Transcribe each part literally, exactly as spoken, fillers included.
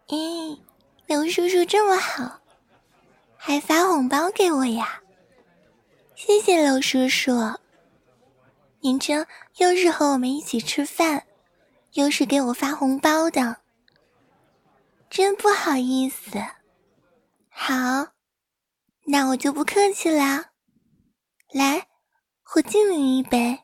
咦，刘叔叔这么好，还发红包给我呀，谢谢刘叔叔。您这又是和我们一起吃饭，又是给我发红包的，真不好意思。好，那我就不客气啦。来，我敬你一杯，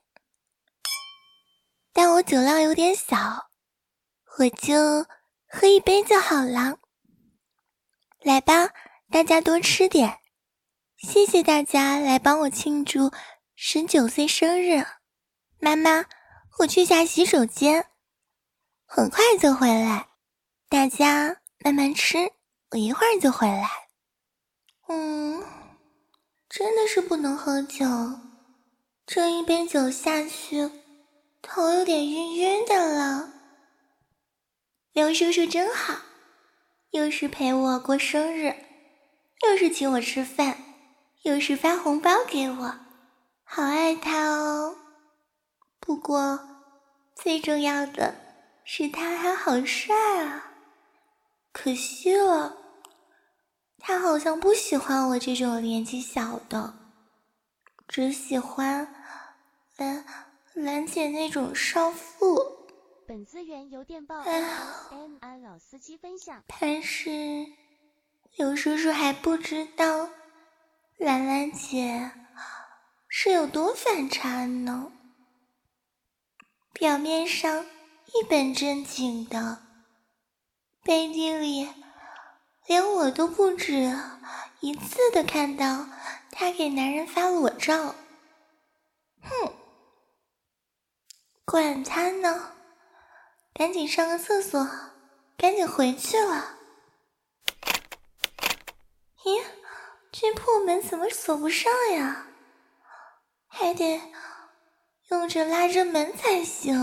但我酒量有点小，我就喝一杯就好了。来吧，大家多吃点。谢谢大家来帮我庆祝十九岁生日。妈妈，我去下洗手间，很快就回来。大家慢慢吃，我一会儿就回来。嗯，真的是不能喝酒，这一杯酒下去，头有点晕晕的了。刘叔叔真好，又是陪我过生日，又是请我吃饭，又是发红包给我，好爱他哦。不过最重要的是他还好帅啊，可惜了，他好像不喜欢我这种年纪小的，只喜欢兰兰姐那种少妇。 本资源由电报 N N 老司机分享。 但是刘叔叔还不知道兰兰姐是有多反差呢。表面上一本正经的，背地里连我都不止一次的看到她给男人发裸照。哼，管他呢，赶紧上个厕所，赶紧回去了。咦，这破门怎么锁不上呀？还得用着拉着门才行。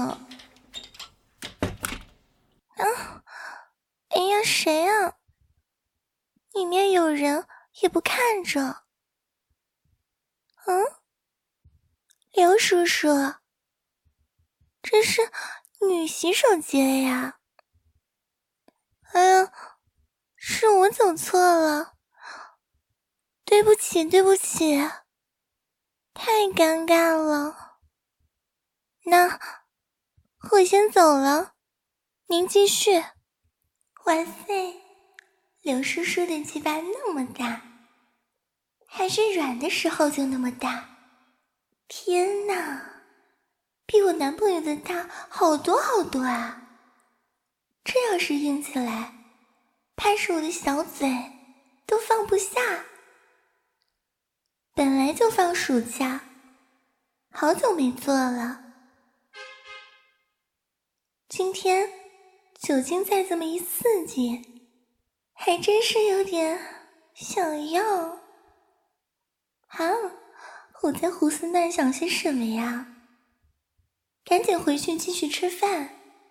啊，哎呀，谁啊？里面有人也不看着。嗯，刘叔叔，这是女洗手间呀。哎呀，是我走错了，对不起对不起，太尴尬了。那我先走了，您继续。哇塞，刘叔叔的鸡巴那么大，还是软的时候就那么大，天哪，比我男朋友的大好多好多啊！这要是硬起来，怕是我的小嘴都放不下。本来就放暑假，好久没做了，今天酒精再这么一刺激，还真是有点想要。啊，我在胡思乱想些什么呀？赶紧回去继续吃饭。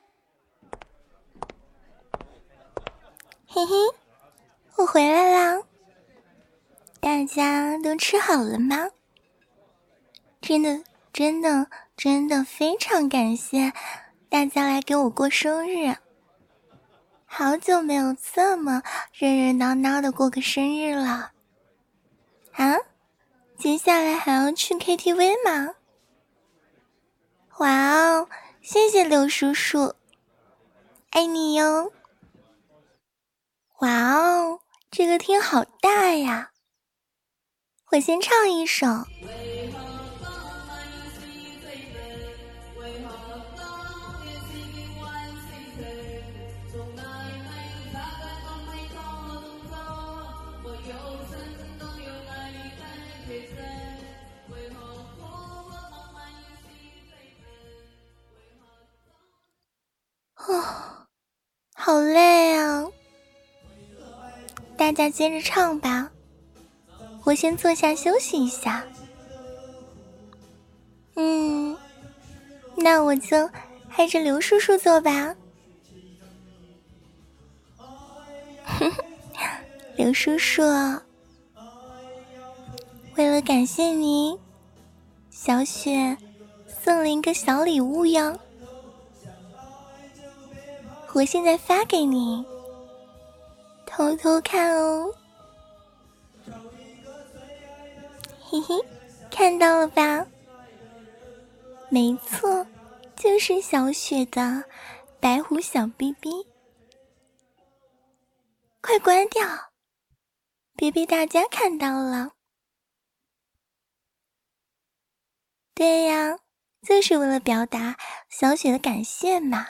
嘿嘿，我回来啦，大家都吃好了吗？真的真的真的非常感谢大家来给我过生日，好久没有这么热热闹闹的过个生日了。啊，接下来还要去 K T V 吗？哇哦，谢谢刘叔叔，爱你哟。哇哦，这个厅好大呀，我先唱一首。哦，好累啊，大家接着唱吧，我先坐下休息一下。嗯，那我就挨着刘叔叔坐吧。刘叔叔，为了感谢您，小雪送了一个小礼物哟，我现在发给你。 偷偷看哦。嘿嘿，看到了吧？没错，就是小雪的白狐小 B B。快关掉，别被大家看到了。对呀，就是为了表达小雪的感谢嘛。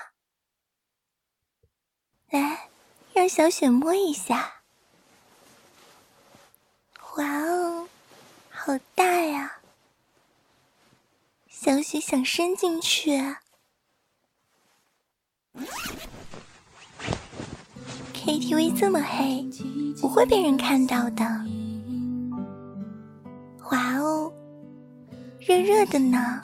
来，让小雪摸一下。哇哦，好大呀！小雪想伸进去。K T V 这么黑，不会被人看到的。哇哦，热热的呢。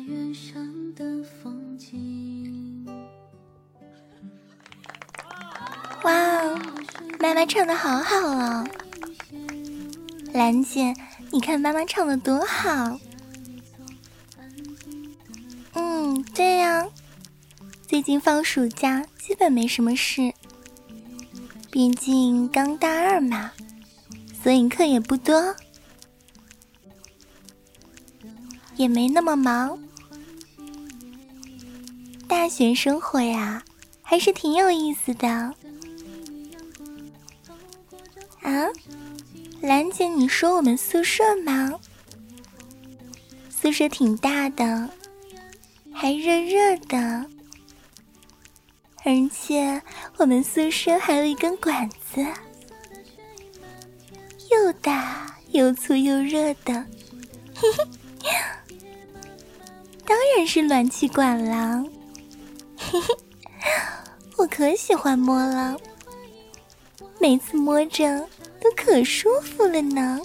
哇哦，妈妈唱得好好哦。兰姐，你看妈妈唱得多好。嗯，对呀，最近放暑假基本没什么事，毕竟刚大二嘛，所以课也不多，也没那么忙。大学生活呀，还是挺有意思的。啊，兰姐，你说我们宿舍吗？宿舍挺大的，还热热的，而且我们宿舍还有一根管子，又大又粗又热的，嘿嘿，当然是暖气管啦，嘿嘿，我可喜欢摸了，每次摸着都可舒服了呢。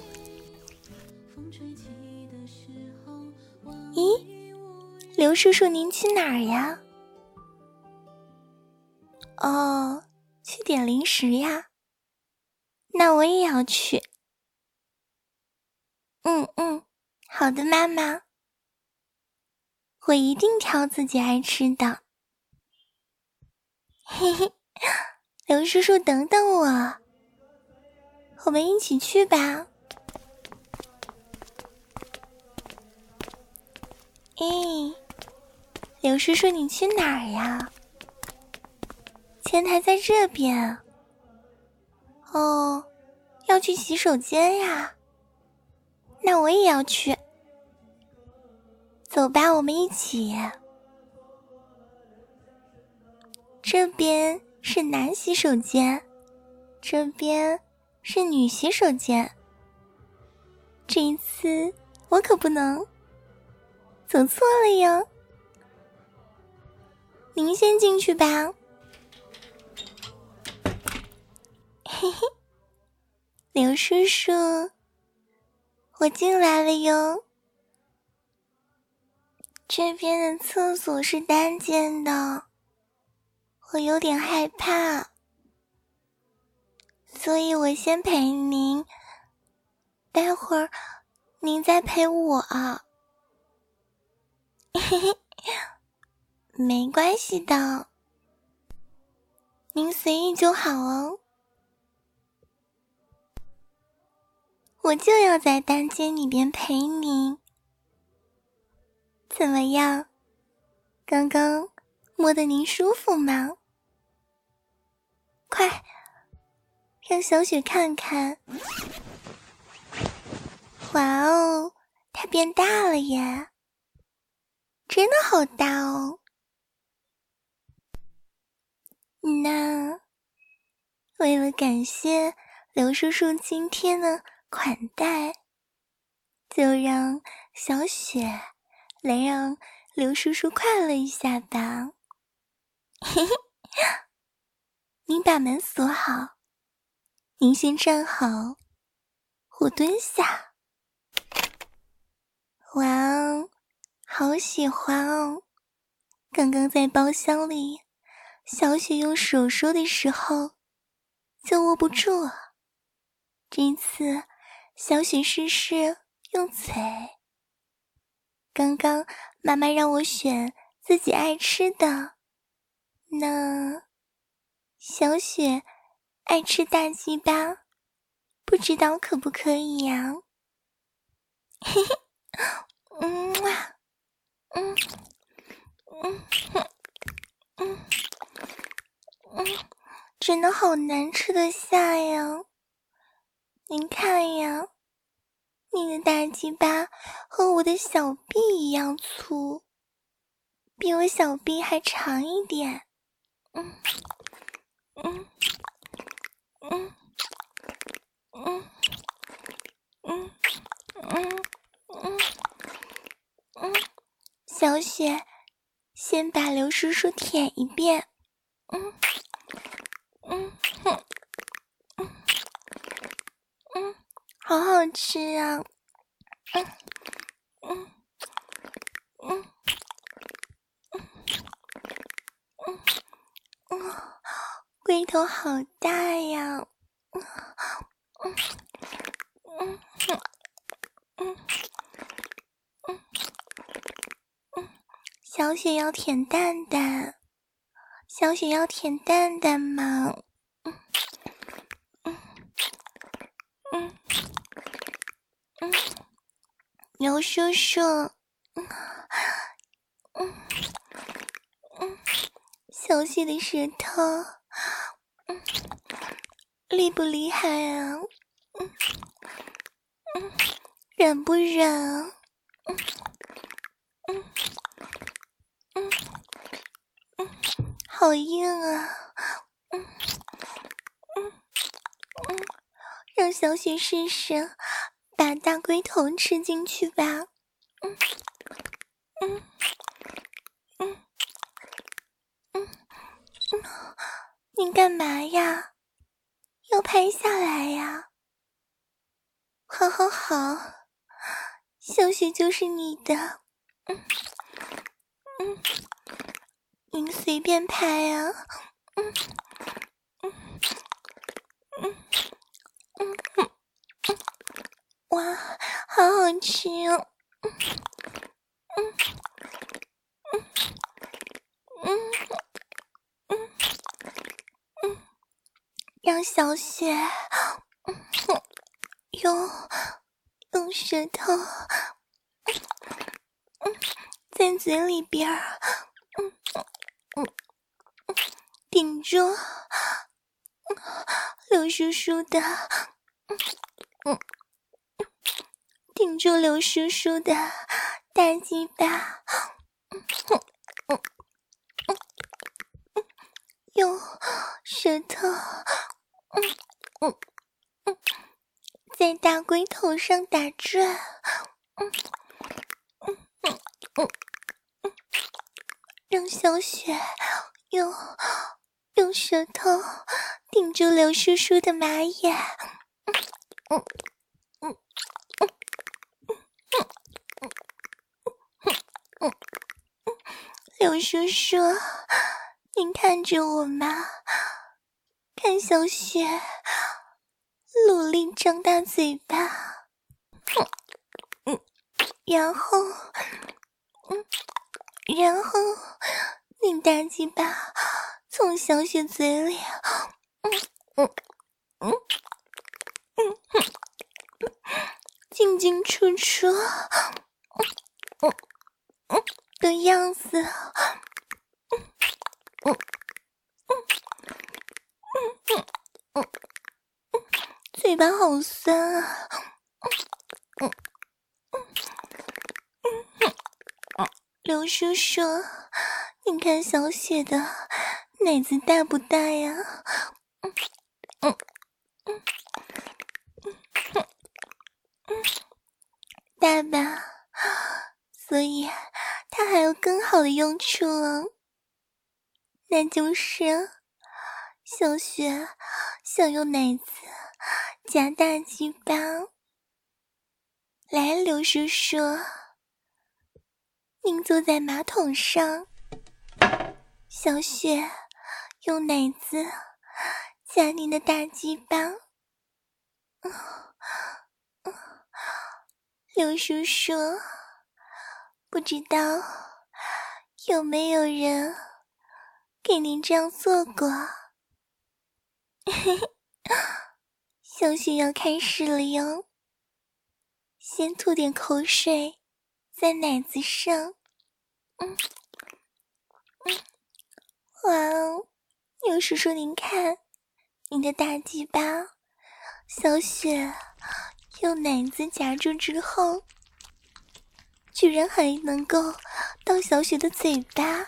咦，刘叔叔您去哪儿呀？哦，去点零食呀？那我也要去。嗯嗯，好的妈妈，我一定挑自己爱吃的。嘿嘿，刘叔叔等等我，我们一起去吧。咦，刘叔叔你去哪儿呀？前台在这边。哦，要去洗手间呀？那我也要去。走吧，我们一起。这边是男洗手间，这边是女洗手间。这一次我可不能走错了哟。您先进去吧。嘿嘿，刘叔叔，我进来了哟。这边的厕所是单间的，我有点害怕，所以我先陪您，待会儿您再陪我啊。嘿嘿，没关系的，您随意就好哦。我就要在单间里边陪您，怎么样？刚刚摸得您舒服吗？快，让小雪看看。哇哦，它变大了耶！真的好大哦。那为了感谢刘叔叔今天的款待，就让小雪来让刘叔叔快乐一下吧。嘿嘿，您把门锁好，您先站好，我蹲下。哇哦，好喜欢哦！刚刚在包厢里，小雪用手收的时候就握不住了，这次小雪试试用嘴。刚刚妈妈让我选自己爱吃的，那小雪爱吃大鸡巴，不知道可不可以呀？嘿嘿，嗯啊，嗯嗯嗯嗯，真的好难吃得下呀！您看呀，你的大鸡巴和我的小臂一样粗，比我小臂还长一点。嗯嗯嗯嗯嗯嗯嗯嗯，小雪，先把刘叔叔舔一遍。嗯嗯嗯嗯嗯，好好吃啊！嗯嗯嗯嗯嗯，龟头好大呀！嗯嗯嗯嗯嗯嗯，小雪要舔蛋蛋，小雪要舔蛋蛋嘛！嗯嗯嗯嗯，刘叔叔，嗯嗯嗯，小雪的舌头，嗯，厉不厉害啊？嗯嗯，软不软啊？嗯嗯嗯嗯，好硬啊！嗯嗯嗯，让小雪试试，把大龟头吃进去吧。嗯嗯嗯嗯嗯，你干嘛呀？要拍下来呀？好好好，小雪就是你的。嗯嗯，您随便拍啊。嗯嗯嗯嗯嗯嗯，哇，好好吃哦。嗯嗯嗯嗯嗯嗯，让小雪嗯用用舌头嗯在嘴里边儿嗯嗯嗯顶住嗯刘叔叔的嗯嗯顶住刘叔叔的大鸡巴，嗯嗯嗯嗯，用舌头嗯嗯嗯在大龟头上打转，嗯嗯嗯嗯嗯，让小雪用用舌头顶住刘叔叔的马眼，嗯嗯嗯嗯嗯嗯嗯嗯，刘叔叔，您看着我吗？看小雪努力张大嘴巴，嗯嗯，然后嗯，然后你大鸡巴从小雪嘴里嗯嗯嗯嗯嗯进进出出嗯嗯嗯的样子，嗯嗯嗯嗯嗯嗯嗯，嘴巴好酸啊！嗯嗯嗯嗯嗯嗯，刘叔叔，你看小雪的奶子大不大呀？嗯嗯嗯嗯嗯嗯，大吧？所以它还有更好的用处哦，那就是小雪想用奶子夹大鸡巴。来，刘叔叔，您坐在马桶上，小雪用奶子夹您的大鸡巴。嗯嗯，刘叔叔，不知道有没有人给您这样做过？ 小雪要开始了哟，先吐点口水在奶子上。嗯嗯，哇哦，有叔叔您看，你的大鸡巴，小雪用奶子夹住之后，居然还能够到小雪的嘴巴，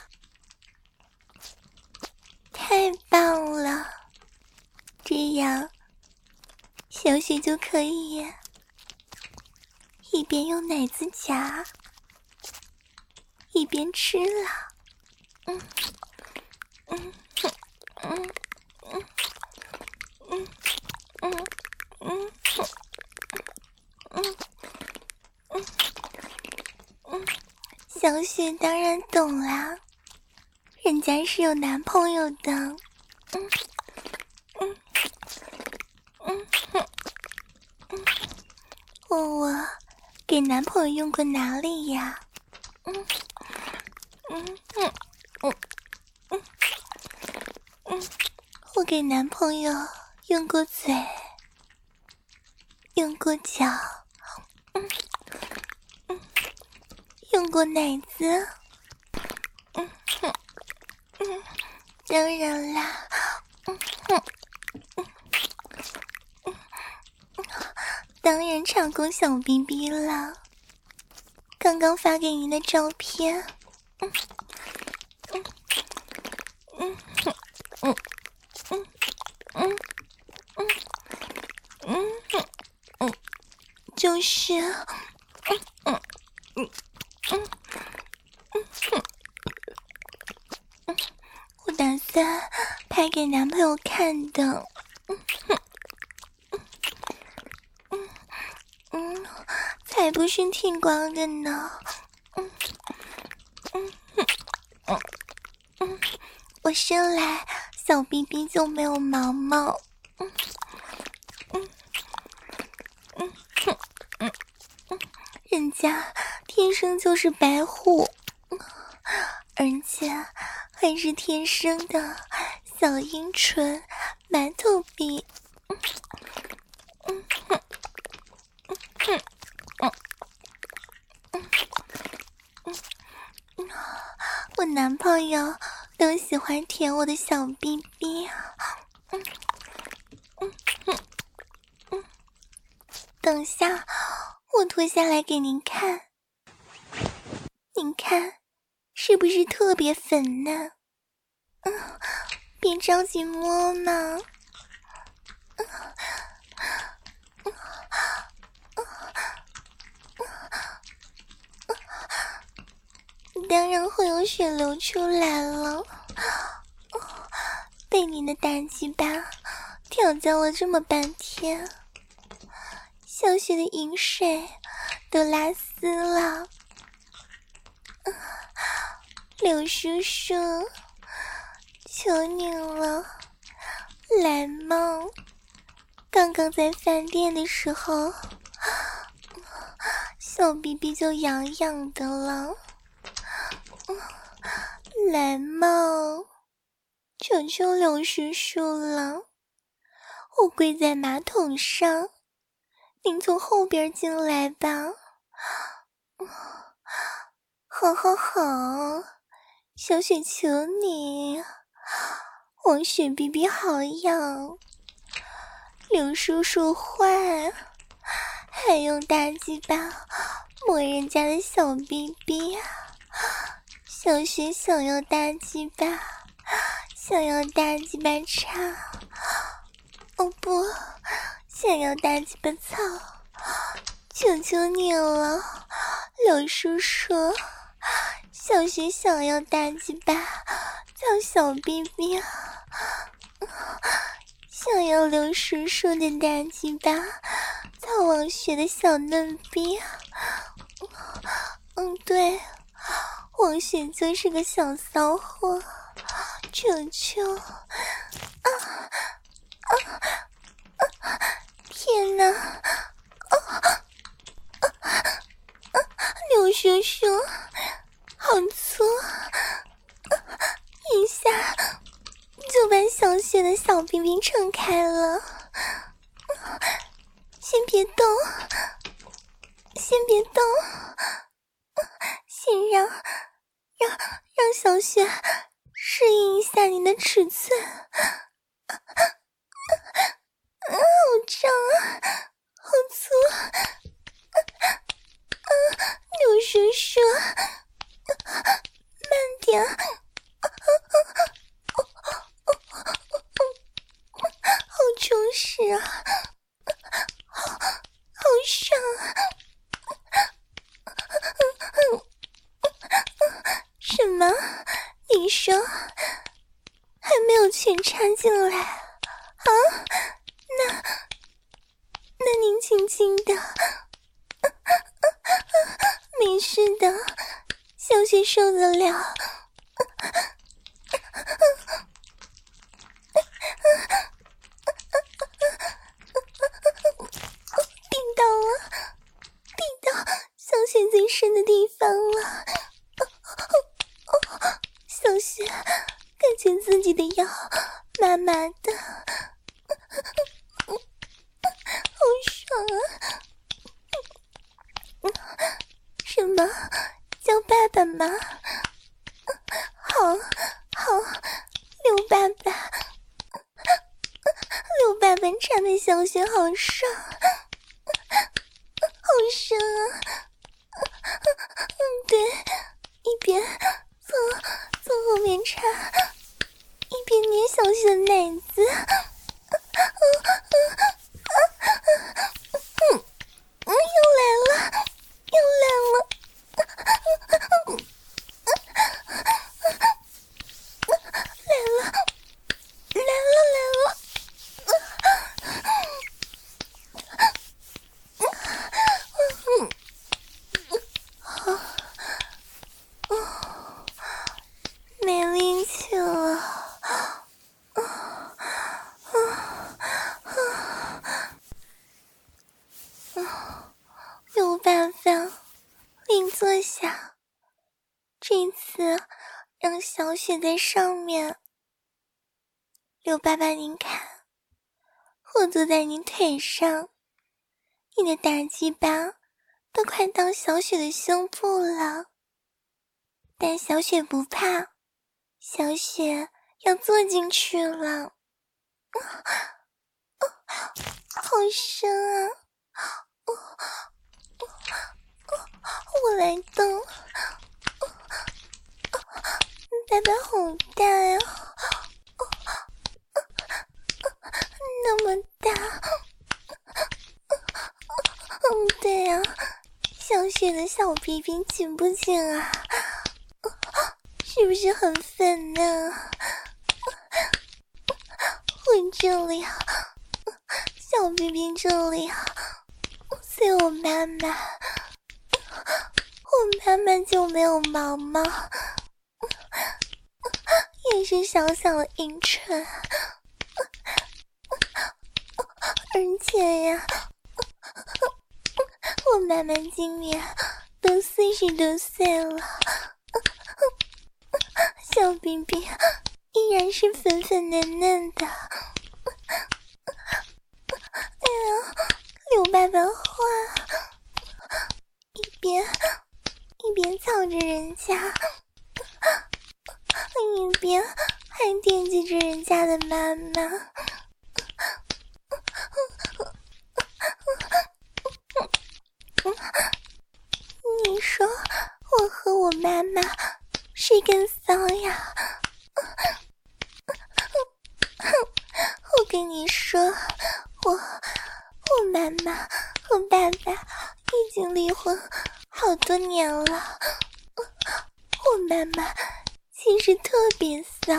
太棒了！这样小雪就可以一边用奶子夹一边吃了。嗯嗯嗯嗯嗯嗯嗯嗯嗯嗯，小雪当然懂啦，人家是有男朋友的。嗯嗯嗯嗯，问我给男朋友用过哪里呀？嗯嗯嗯嗯嗯嗯，我给男朋友用过嘴，用过脚，嗯嗯，用过奶子，嗯嗯嗯，当然啦，嗯嗯嗯嗯嗯，当然唱功小逼逼了。刚刚发给您的照片，嗯嗯嗯嗯嗯嗯嗯嗯嗯，就是嗯嗯嗯嗯嗯嗯，我打算拍给男朋友看的。嗯嗯嗯嗯，才不是剃光的呢。嗯嗯嗯嗯，我生来小逼逼就没有毛毛。嗯嗯嗯嗯嗯，人家天生就是白虎，而且还是天生的小阴唇馒头鼻。嗯嗯嗯嗯嗯嗯嗯嗯，我男朋友都喜欢舔我的小逼逼。嗯嗯嗯嗯，等下我脱下来给您看，您看是不是特别粉嫩？嗯，别着急摸嘛。嗯嗯嗯嗯，当然会有血流出来了。被你的大鸡巴挑逗了这么半天，小雪的饮水都拉丝了。嗯，刘叔叔，求你了，来嘛！刚刚在饭店的时候，小逼逼就痒痒的了。嗯，来嘛！求求刘叔叔了，我跪在马桶上，您从后边进来吧。好好好，小雪求你，我雪逼逼好痒，刘叔叔坏，还用大鸡巴摸人家的小逼逼，小雪想要大鸡巴，想要大鸡巴插，哦不，想要大鸡巴操，求求你了，刘叔叔，小雪想要大鸡巴操小逼逼，想要刘叔叔的大鸡巴操王雪的小嫩逼。嗯，对，王雪就是个小骚货，求求啊啊啊！天哪！啊啊啊！刘叔叔，好粗！啊，一下就把小雪的小兵兵撑开了。 先别动，先别动，先让让让小雪适应一下你的尺寸。嗯，好胀啊，好粗。嗯，刘叔叔，慢点。好充实啊，好好爽啊。什么？你说还没有全插进来啊？那那您轻轻的，没事的，小雪受得了。顶到了，顶到小雪最深的地方了。小雪感觉自己的腰麻麻的，好爽啊！什么叫爸爸吗？好好，刘爸爸，刘爸爸缠的小雪好爽，好深啊！嗯，对，一边从从后面插，一边捏小雪的奶子。嗯嗯，又来了，又来了。来了，来了，来了！没力气了。刘爸爸，请坐下。这次让小雪在上面。刘爸爸，您看，我坐在您腿上，你的大鸡巴都快到小雪的胸部了，但小雪不怕，小雪要坐进去了。啊啊、好深啊！哦哦哦、我来动。爸爸好大呀、哦哦、那么大。嗯，对呀、啊，小雪的小屁屁紧不紧啊？是不是很粉嫩啊？我这里啊，小屁屁这里啊，随我妈妈，我妈妈就没有毛毛，也是小小的阴唇，而且呀，我妈妈今年都四十多岁了，小屁屁依然是粉粉嫩嫩的。哎呀，刘爸爸话，一边一边操着人家，一边还惦记着人家的妈妈。你说我和我妈妈谁更骚呀？我跟你说，我我妈妈和爸爸已经离婚好多年了。我妈妈其实特别骚，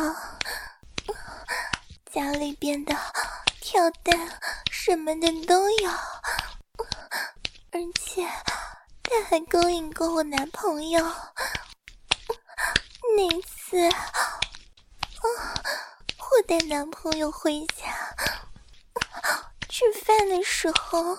家里边的跳蛋什么的都有，而且她还勾引过我男朋友。那次哦，我带男朋友回家吃饭的时候，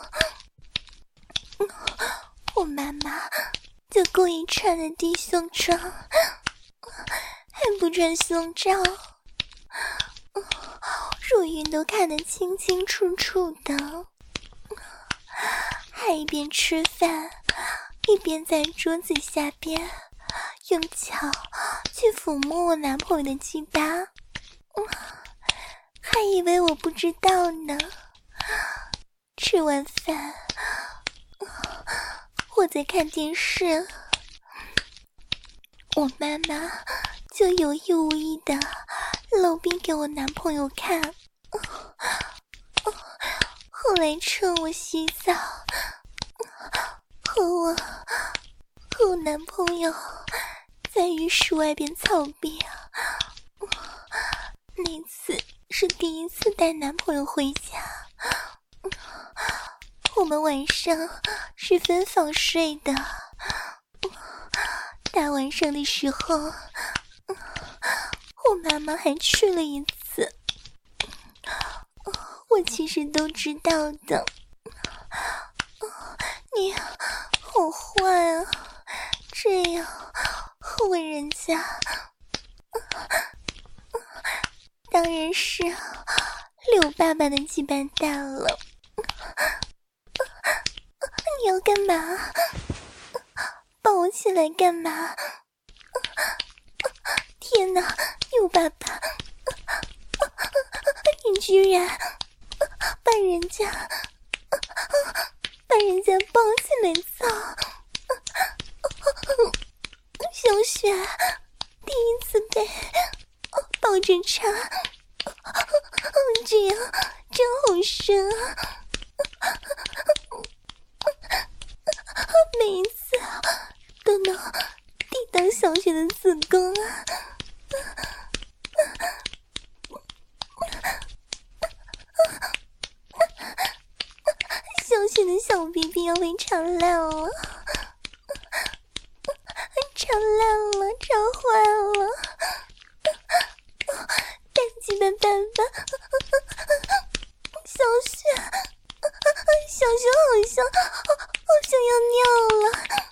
我妈妈就故意穿着低胸装，还不穿胸罩，入于都看得清清楚楚的，还一边吃饭一边在桌子下边用脚去抚摸我男朋友的鸡巴，还以为我不知道呢。吃完饭我在看电视，我妈妈就有意无意的露逼给我男朋友看。后来趁我洗澡，和我和我男朋友在浴室外边操逼啊。那次是第一次带男朋友回家，我们晚上是分房睡的。大晚上的时候，我妈妈还去了一次，我其实都知道的。你好坏啊，这样问人家。当然是柳爸爸的鸡巴大了。你要干嘛？抱我起来干嘛？天哪，柳爸爸，你居然把人家把人家抱起来操！小雪第一次被抱着插，这样真好深啊！每一次都能抵挡小雪的子宫啊！小雪的小逼逼要被缠烂了，缠烂了，缠坏了！大鸡巴爸爸，小雪，小雪好像好像要尿了。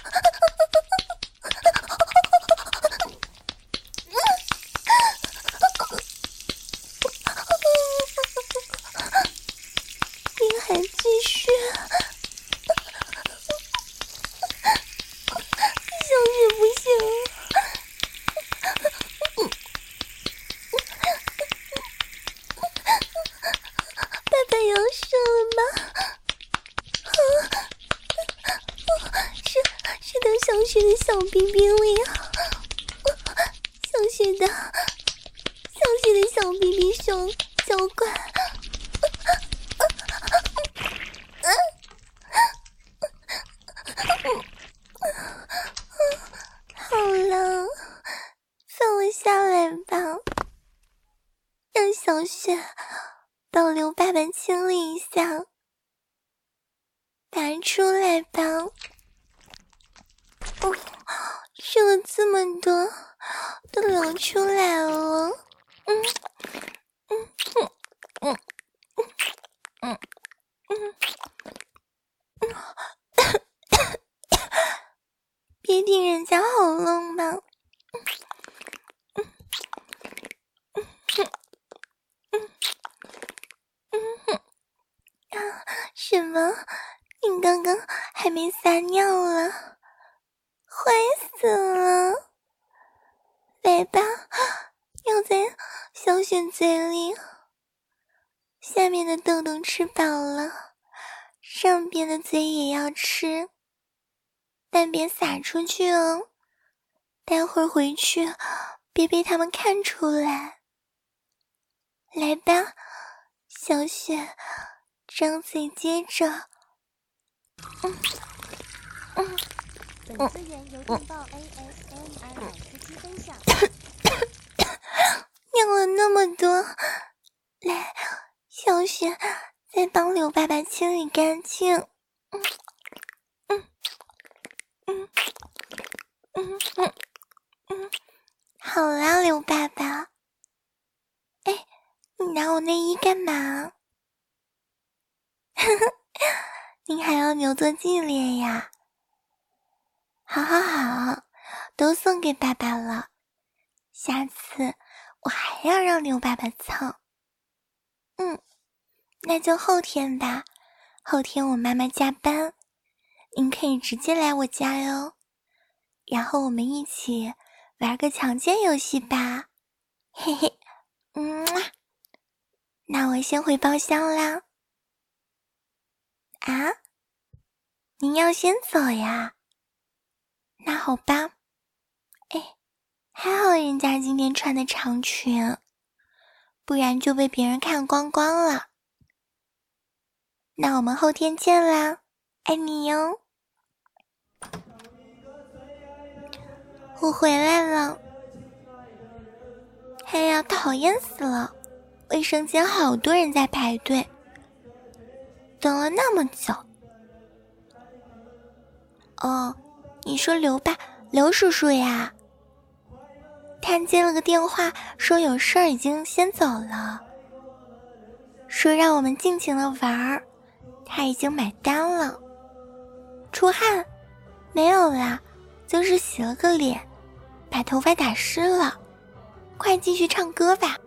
你还继续，小雪不行。爸爸要射了吗？射射到小雪的小逼逼里啊！小雪的小雪的小逼逼熊小管。好了，放我下来吧，让小雪帮刘爸爸清理一下，拔出来吧。哦，射了这么多都流出来了。嗯嗯嗯嗯嗯嗯嗯，别顶人家喉咙吧。嗯嗯嗯嗯嗯啊，什么？你刚刚还没撒尿了？坏死了！来吧，尿在小雪嘴里，下面的豆豆吃饱了，上边的嘴也要吃，但别撒出去哦，待会儿回去别被他们看出来。来吧，小雪，张嘴接着。嗯嗯。 本资源由电报 A S M R 老司机分享。 尿了那么多，来，小雪再帮柳爸爸清理干净。嗯嗯嗯嗯嗯嗯，好啦，柳爸爸。哎，你拿我内衣干嘛？呵呵，你还要牛做纪念呀？好好好，都送给爸爸了。下次我还要让牛爸爸操。 嗯，那就后天吧，后天我妈妈加班，您可以直接来我家哟，然后我们一起玩个强奸游戏吧，嘿嘿，嗯，那我先回包厢啦。啊？您要先走呀？那好吧。哎，还好人家今天穿的长裙，不然就被别人看光光了。那我们后天见啦，爱你哟。我回来了。哎呀，讨厌死了！卫生间好多人在排队，等了那么久。哦，你说刘爸刘叔叔呀？他接了个电话，说有事儿已经先走了，说让我们尽情的玩儿，他已经买单了。出汗？没有啦，就是洗了个脸，把头发打湿了。快继续唱歌吧。